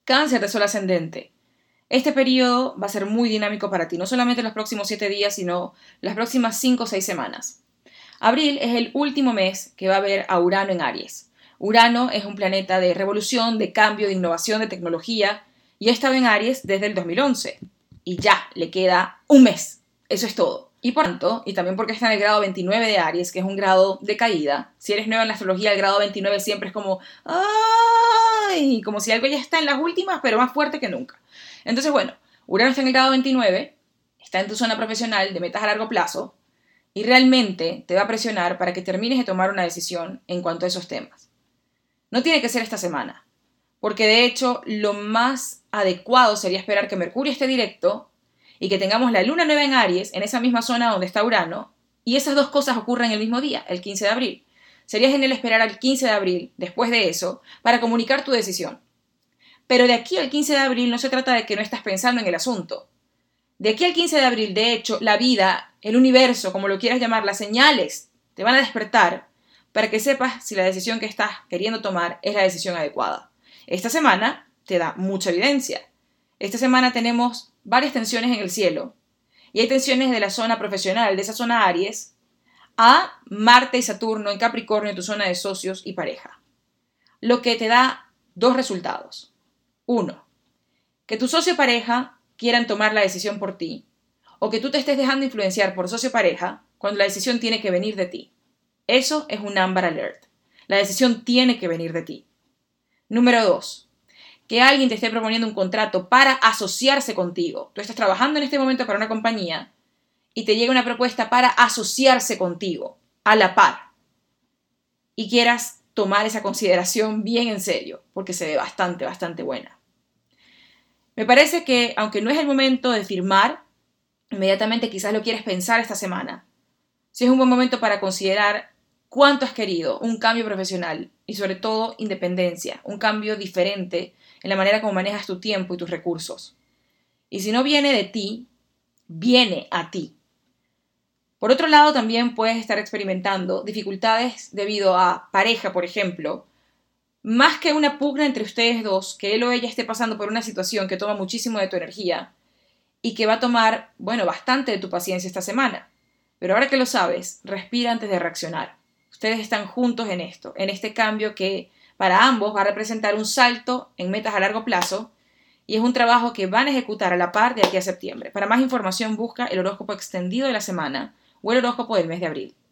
Cáncer de Sol ascendente. Este periodo va a ser muy dinámico para ti, no solamente los próximos 7 días, sino las próximas 5 o 6 semanas. Abril es el último mes que va a ver a Urano en Aries. Urano es un planeta de revolución, de cambio, de innovación, de tecnología, y ha estado en Aries desde el 2011. Y ya, le queda un mes. Eso es todo. Y por tanto, y también porque está en el grado 29 de Aries, que es un grado de caída, si eres nueva en la astrología, el grado 29 siempre es como, ¡ay! Como si algo ya está en las últimas, pero más fuerte que nunca. Entonces, bueno, Urano está en el grado 29, está en tu zona profesional de metas a largo plazo, y realmente te va a presionar para que termines de tomar una decisión en cuanto a esos temas. No tiene que ser esta semana, porque de hecho lo más adecuado sería esperar que Mercurio esté directo y que tengamos la luna nueva en Aries, en esa misma zona donde está Urano, y esas dos cosas ocurran el mismo día, el 15 de abril. Sería genial esperar al 15 de abril, después de eso, para comunicar tu decisión. Pero de aquí al 15 de abril no se trata de que no estás pensando en el asunto. De aquí al 15 de abril, de hecho, la vida, el universo, como lo quieras llamar, las señales te van a despertar para que sepas si la decisión que estás queriendo tomar es la decisión adecuada. Esta semana te da mucha evidencia. Esta semana tenemos varias tensiones en el cielo y hay tensiones de la zona profesional, de esa zona Aries, a Marte y Saturno en Capricornio, en tu zona de socios y pareja. Lo que te da dos resultados. Uno, que tu socio o pareja quieran tomar la decisión por ti, o que tú te estés dejando influenciar por socio o pareja cuando la decisión tiene que venir de ti. Eso es un Amber Alert. La decisión tiene que venir de ti. Número 2. Que alguien te esté proponiendo un contrato para asociarse contigo. Tú estás trabajando en este momento para una compañía y te llega una propuesta para asociarse contigo, a la par. Y quieras tomar esa consideración bien en serio, porque se ve bastante, bastante buena. Me parece que, aunque no es el momento de firmar, inmediatamente quizás lo quieres pensar esta semana. Si es un buen momento para considerar cuánto has querido un cambio profesional y sobre todo independencia, un cambio diferente en la manera como manejas tu tiempo y tus recursos. Y si no viene de ti, viene a ti. Por otro lado, también puedes estar experimentando dificultades debido a pareja, por ejemplo, más que una pugna entre ustedes dos, que él o ella esté pasando por una situación que toma muchísimo de tu energía y que va a tomar, bastante de tu paciencia esta semana. Pero ahora que lo sabes, respira antes de reaccionar. Ustedes están juntos en esto, en este cambio que para ambos va a representar un salto en metas a largo plazo y es un trabajo que van a ejecutar a la par de aquí a septiembre. Para más información busca el horóscopo extendido de la semana o el horóscopo del mes de abril.